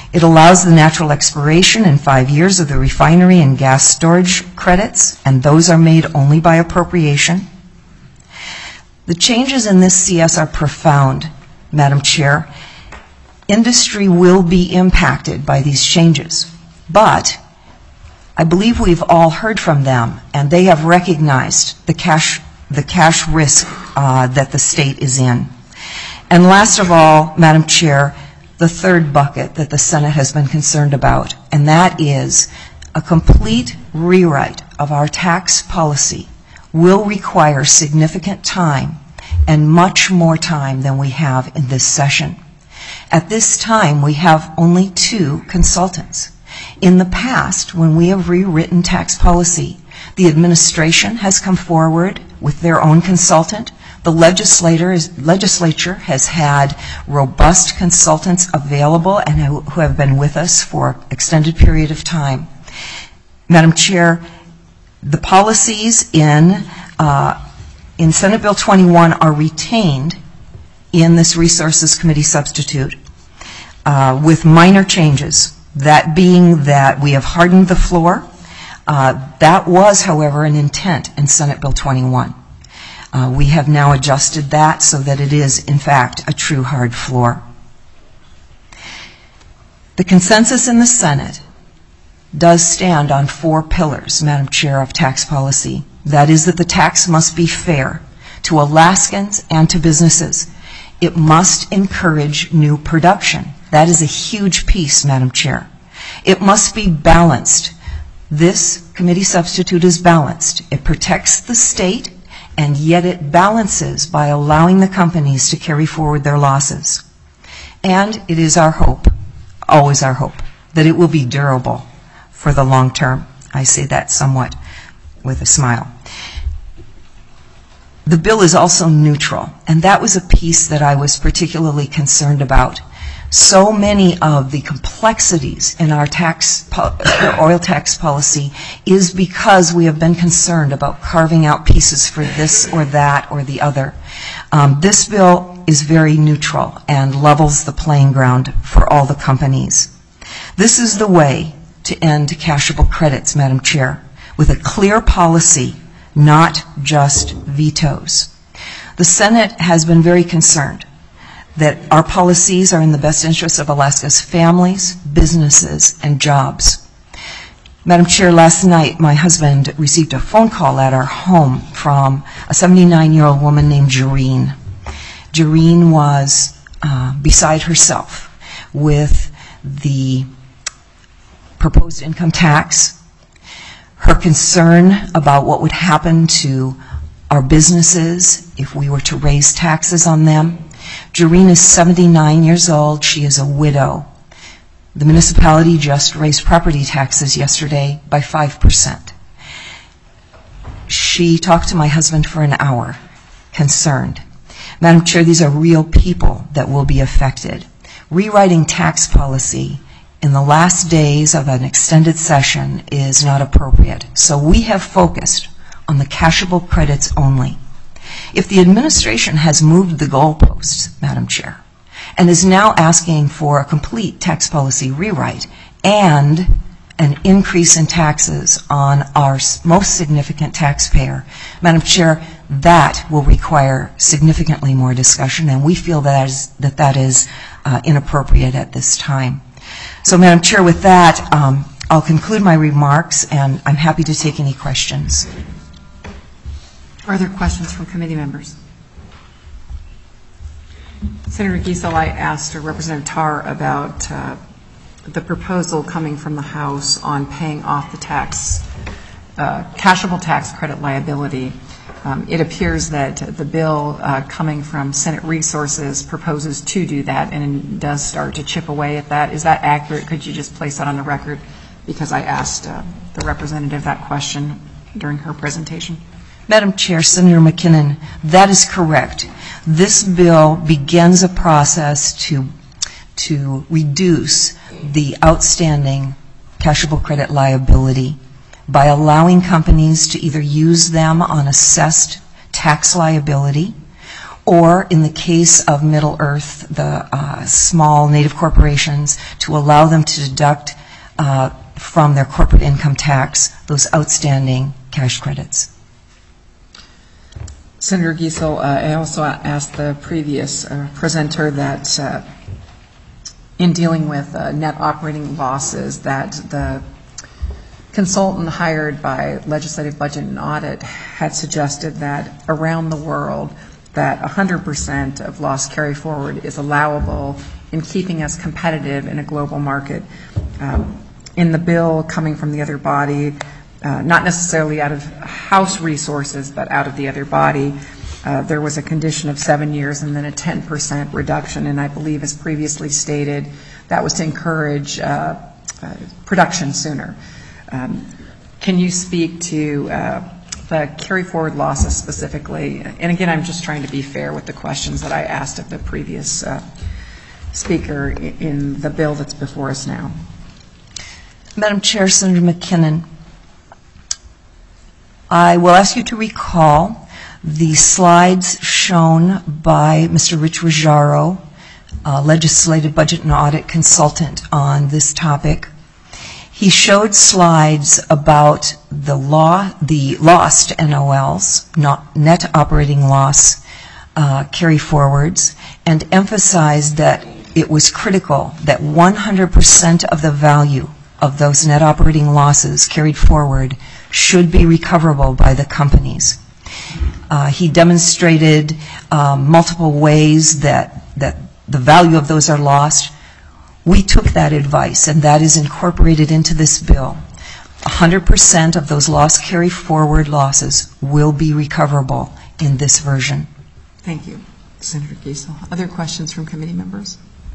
It allows the natural expiration in 5 years of the refinery and gas storage credits, and those are made only by appropriation. The changes in this CS are profound, Madam Chair. Industry will be impacted by these changes, but I believe we've all heard from them, and they have recognized the cash risk that the state is in. And last of all, Madam Chair, the third bucket that the Senate has been concerned about, and that is a complete rewrite of our tax policy will require significant time and much more time than we have in this session. At this time, we have only 2 consultants. In the past, when we have rewritten tax policy, the administration has come forward with their own consultant. The legislature has had robust consultants available and who have been with us for an extended period of time. Madam Chair, the policies in Senate Bill 21 are retained in this Resources Committee substitute with minor changes, that being that we have hardened the floor. That was, however, an intent in Senate Bill 21. We have now adjusted that so that it is, in fact, a true hard floor. The consensus in the Senate does stand on 4 pillars, Madam Chair, of tax policy. That is that the tax must be fair to Alaskans and to businesses. It must encourage new production. That is a huge piece, Madam Chair. It must be balanced. This committee substitute is balanced. It protects the state, and yet it balances by allowing the companies to carry forward their losses. And it is our hope, always our hope, that it will be durable for the long term. I say that somewhat with a smile. The bill is also neutral, and that was a piece that I was particularly concerned about. So many of the complexities in our oil tax policy is because we have been concerned about carving out pieces for this or that or the other. This bill is very neutral and levels the playing ground for all the companies. This is the way to end cashable credits, Madam Chair, with a clear policy, not just vetoes. The Senate has been very concerned that our policies are in the best interest of Alaska's families, businesses, and jobs. Madam Chair, last night my husband received a phone call at our home from a 79-year-old woman named Jareen. Jareen was beside herself with the proposed income tax, her concern about what would happen to our businesses if we were to raise taxes on them. Jareen is 79 years old. She is a widow. The municipality just raised property taxes yesterday by 5%. She talked to my husband for an hour, concerned. Madam Chair, these are real people that will be affected. Rewriting tax policy in the last days of an extended session is not appropriate. So we have focused on the cashable credits only. If the administration has moved the goalposts, Madam Chair, and is now asking for a complete tax policy rewrite and an increase in taxes on our most significant taxpayer, Madam Chair, that will require significantly more discussion, and we feel that is inappropriate at this time. So, Madam Chair, with that, I'll conclude my remarks, and I'm happy to take any questions. Are there questions from committee members? Senator Giesel, I asked Representative Tarr about the proposal coming from the House on paying off the cashable tax credit liability. It appears that the bill coming from Senate Resources proposes to do that and does start to chip away at that. Is that accurate? Could you just place that on the record? Because I asked the representative that question during her presentation. Madam Chair, Senator McKinnon, that is correct. This bill begins a process to reduce the outstanding cashable credit liability by allowing companies to either use them on assessed tax liability or in the case of Middle Earth, the small native corporations, to allow them to deduct from their corporate income tax those outstanding cash credits. Senator Giesel, I also asked the previous presenter that in dealing with net operating losses, that the consultant hired by Legislative Budget and Audit had suggested that around the world that 100% of loss carry forward is allowable in keeping us competitive in a global market. In the bill coming from the other body, not necessarily out of House resources, but out of the other body, there was a condition of 7 years and then a 10% reduction, and I believe, as previously stated, that was to encourage production sooner. Can you speak to the carry forward losses specifically? And again, I'm just trying to be fair with the questions that I asked of the previous speaker in the bill that's before us now. Madam Chair, Senator McKinnon, I will ask you to recall the slides shown by Mr. Rich Ruggiero, Legislative Budget and Audit consultant on this topic. He showed slides about the lost NOLs, not net operating loss carry forwards, and emphasized that it was critical that 100% of the value of those net operating losses carried forward should be recoverable by the companies. He demonstrated multiple ways that the value of those are lost. We took that advice, and that is incorporated into this bill. 100% of those loss carry forward losses will be recoverable in this version. Thank you, Senator Giesel. Other questions from committee members?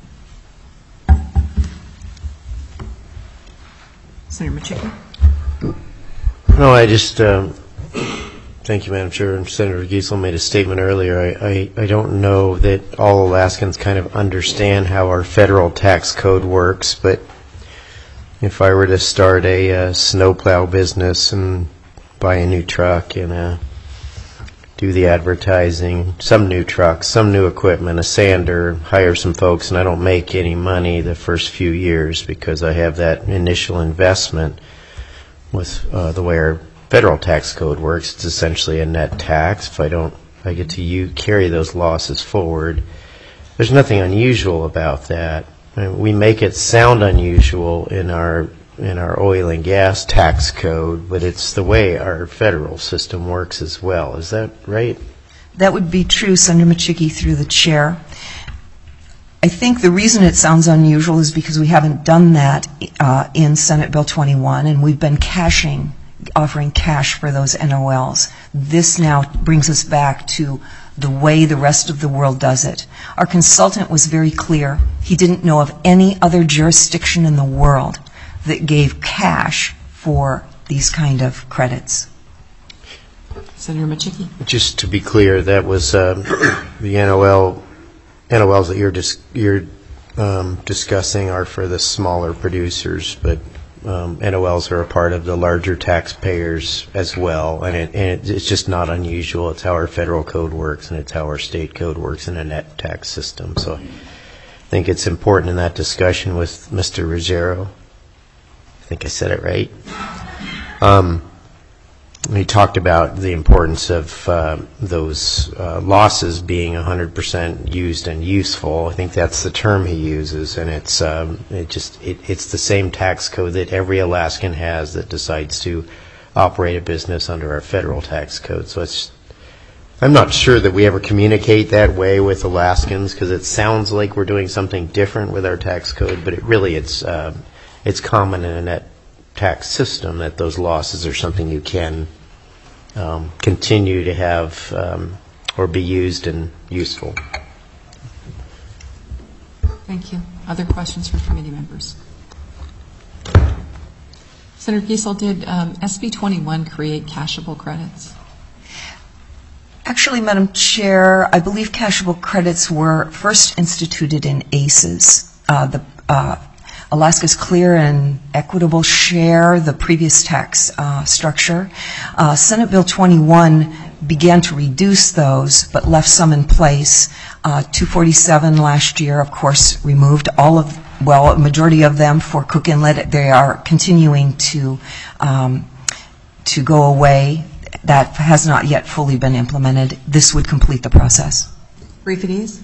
Senator Machuki? No, I just, thank you, Madam Chair. And Senator Giesel made a statement earlier. I don't know that all Alaskans kind of understand how our federal tax code works, but if I were to start a snowplow business and buy a new truck and do the advertising, some new trucks, some new equipment, a sander, hire some folks, and I don't make any money the first few years because I have that initial investment with the way our federal tax code works. It's essentially a net tax. If I get to carry those losses forward. There's nothing unusual about that. We make it sound unusual in our oil and gas tax code, but it's the way our federal system works as well. Is that right? That would be true, Senator Machuki, through the chair. I think the reason it sounds unusual is because we haven't done that in Senate Bill 21, and we've been offering cash for those NOLs. This now brings us back to the way the rest of the world does it. Our consultant was very clear. He didn't know of any other jurisdiction in the world that gave cash for these kind of credits. Senator Machuki? Just to be clear, that was the NOLs that you're discussing are for the smaller producers, but NOLs are a part of the larger taxpayers as well, and it's just not unusual. It's how our federal code works, and it's how our state code works in a net tax system. So I think it's important in that discussion with Mr. Ruggiero. I think I said it right. He talked about the importance of those losses being 100% used and useful. I think that's the term he uses, and it's the same tax code that every Alaskan has that decides to operate a business under our federal tax code. So I'm not sure that we ever communicate that way with Alaskans, because it sounds like we're doing something different with our tax code, but it's common in a net tax system that those losses are something you can continue to have or be used and useful. Thank you. Other questions from committee members? Senator Giesel, did SB 21 create cashable credits? Actually, Madam Chair, I believe cashable credits were first instituted in ACES. Alaska's clear and equitable share the previous tax structure. Senate Bill 21 began to reduce those, but left some in place. 247 last year, of course, removed all of, well, a majority of them for Cook Inlet. They are continuing to go away. That has not yet fully been implemented. This would complete the process. Brief at ease.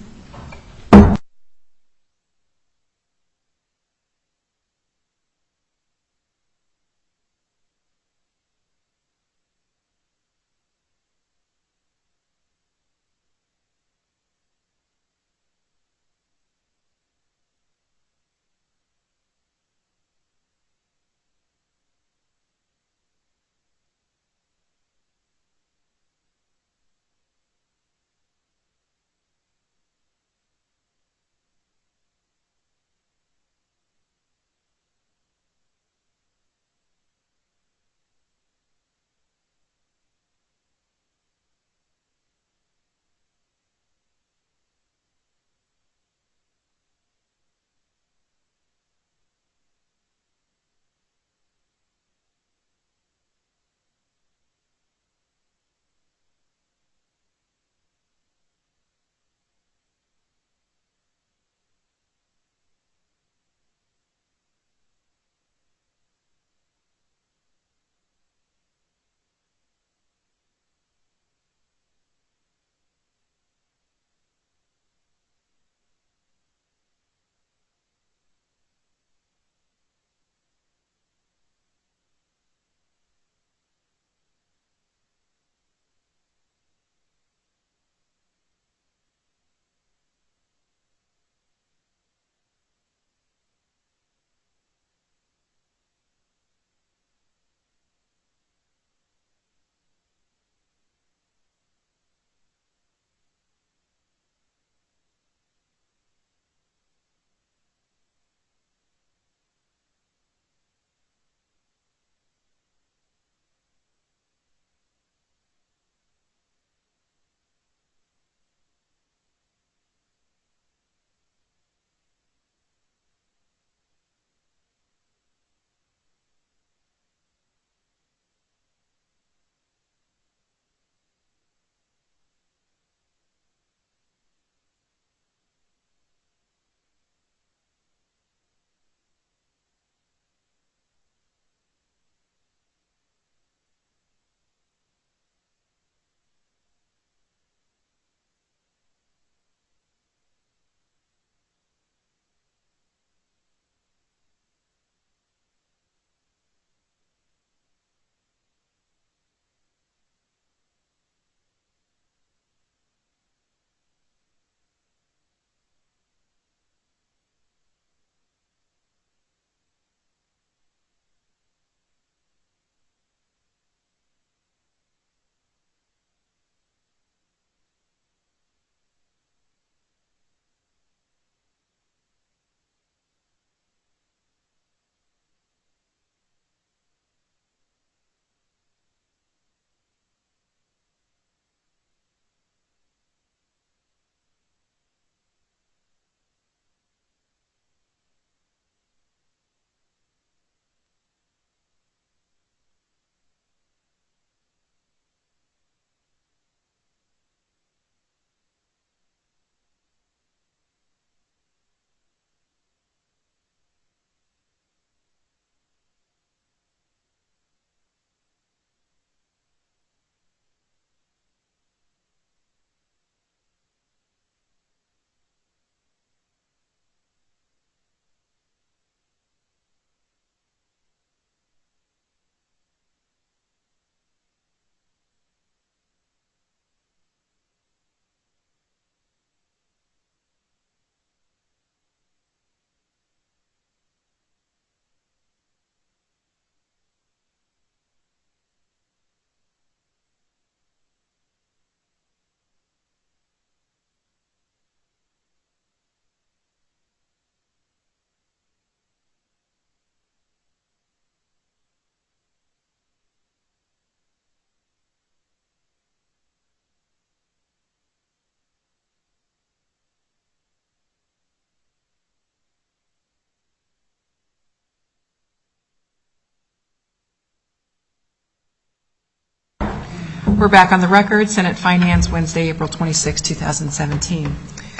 We're back on the record. Senate Finance, Wednesday, April 26, 2017.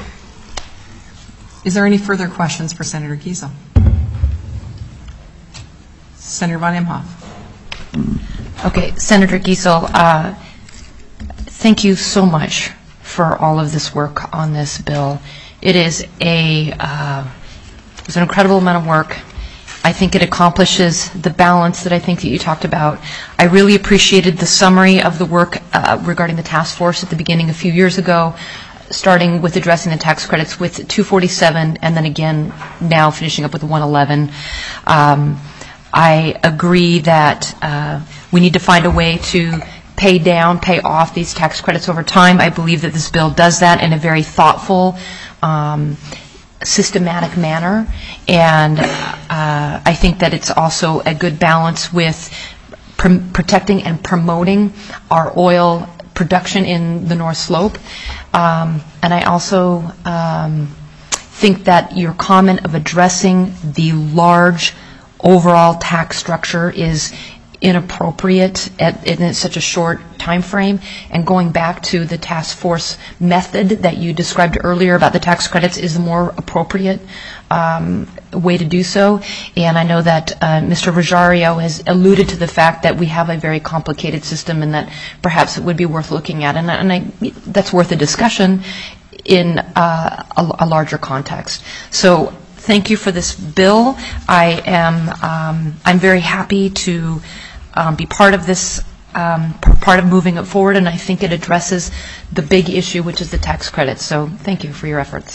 Is there any further questions for Senator Giesel? Senator von Imhoff. Okay, Senator Giesel, thank you so much for all of this work on this bill. It is it's an incredible amount of work. I think it accomplishes the balance that I think that you talked about. I really appreciated the summary of the work regarding the task force at the beginning a few years ago, starting with addressing the tax credits with 247 and then again now finishing up with 111. I agree that we need to find a way to pay off these tax credits over time. I believe that this bill does that in a very thoughtful, systematic manner, and I think that it's also a good balance with protecting and promoting our oil production in the North Slope. And I also think that your comment of addressing the large overall tax structure is inappropriate in such a short time frame, and going back to the task force method that you described earlier about the tax credits is the more appropriate way to do so. And I know that Mr. Rosario has alluded to the fact that we have a very complicated system and that perhaps it would be worth looking at, and that's worth a discussion in a larger context. So thank you for this bill. I'm very happy to be part of this, part of moving it forward, and I think it addresses the big issue, which is the tax credits. So thank you for your efforts.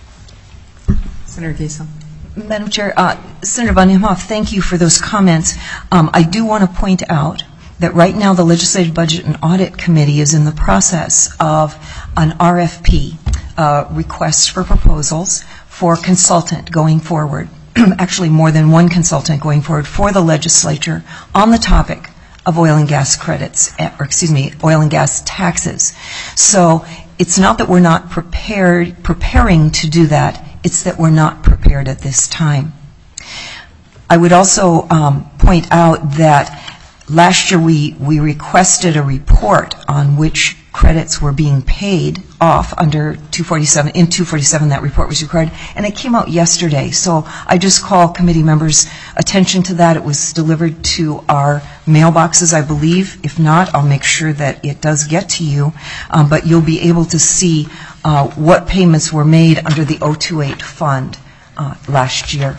Senator Giesel. Madam Chair, Senator von Imhoff, thank you for those comments. I do want to point out that right now the Legislative Budget and Audit Committee is in the process of an RFP, request for proposals for consultant going forward. Actually more than one consultant going forward for the legislature on the topic of oil and gas credits, oil and gas taxes. So it's not that we're not preparing to do that, it's that we're not prepared at this time. I would also point out that last year we requested a report on which credits were being paid off under 247. In 247, that report was required, and it came out yesterday. So I just call committee members' attention to that. It was delivered to our mailboxes, I believe. If not, I'll make sure that it does get to you. But you'll be able to see what payments were made under the 028 fund last year.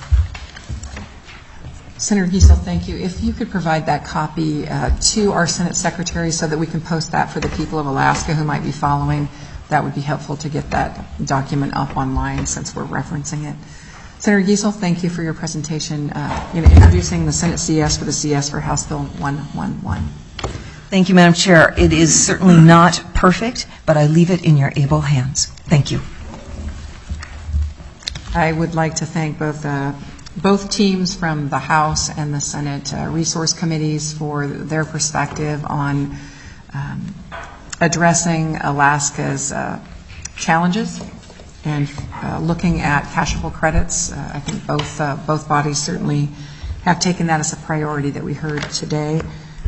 Senator Giesel, thank you. If you could provide that copy to our Senate Secretary so that we can post that for the people of Alaska who might be following, that would be helpful to get that document up online since we're referencing it. Senator Giesel, thank you for your presentation in introducing the Senate CS for the CS for House Bill 111. Thank you, Madam Chair. It is certainly not perfect, but I leave it in your able hands. Thank you. I would like to thank both teams from the House and the Senate Resource Committees for their perspective on addressing Alaska's challenges and looking at cashable credits. I think both bodies certainly have taken that as a priority that we heard today.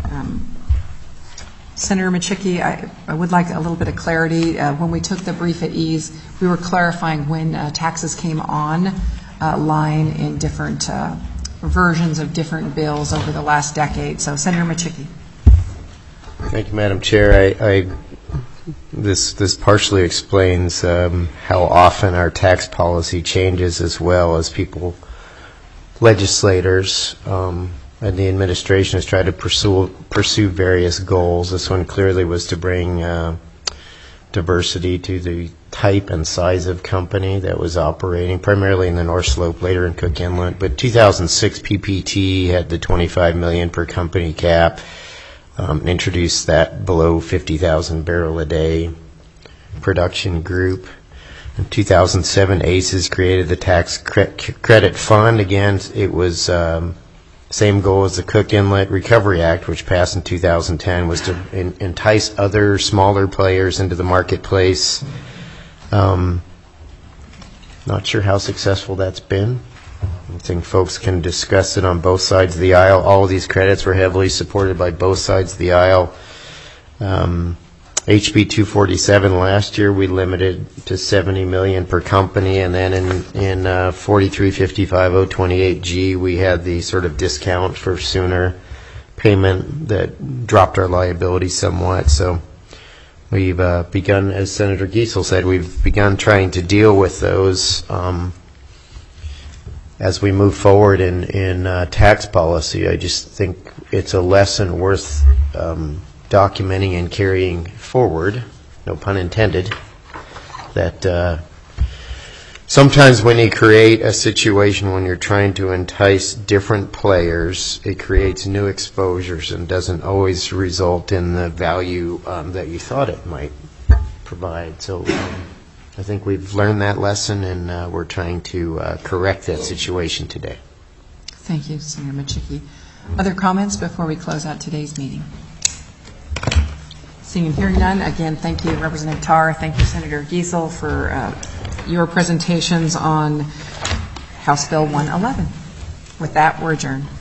Senator Michicki, I would like a little bit of clarity. When we took the brief at ease, we were clarifying when taxes came on line in different versions of different bills over the last decade. So, Senator Michicki. Thank you, Madam Chair. This partially explains how often our tax policy changes, as well as legislators, and the administration has tried to pursue various goals. This one clearly was to bring diversity to the type and size of company that was operating, primarily in the North Slope, later in Cook Inlet. But 2006 PPT had the $25 million per company cap, introduced that below 50,000 barrel a day production group. In 2007, ACES created the tax credit fund. Again, it was same goal as the Cook Inlet Recovery Act, which passed in 2010, was to entice other smaller players into the marketplace. Not sure how successful that's been. I think folks can discuss it on both sides of the aisle. All of these credits were heavily supported by both sides of the aisle. HB 247 last year, we limited to $70 million per company, and then in 4355-028G, we had the sort of discount for sooner payment that dropped our liability somewhat. So we've begun, as Senator Giesel said, we've begun trying to deal with those as we move forward in tax policy. I just think it's a lesson worth documenting and carrying forward, no pun intended, that sometimes when you create a situation when you're trying to entice different players, it creates new exposures and doesn't always result in the value that you thought it might provide. So I think we've learned that lesson, and we're trying to correct that situation today. Thank you, Senator Machicki. Other comments before we close out today's meeting? Seeing and hearing none, again, thank you, Representative Tarr. Thank you, Senator Giesel, for your presentations on House Bill 111. With that, we're adjourned.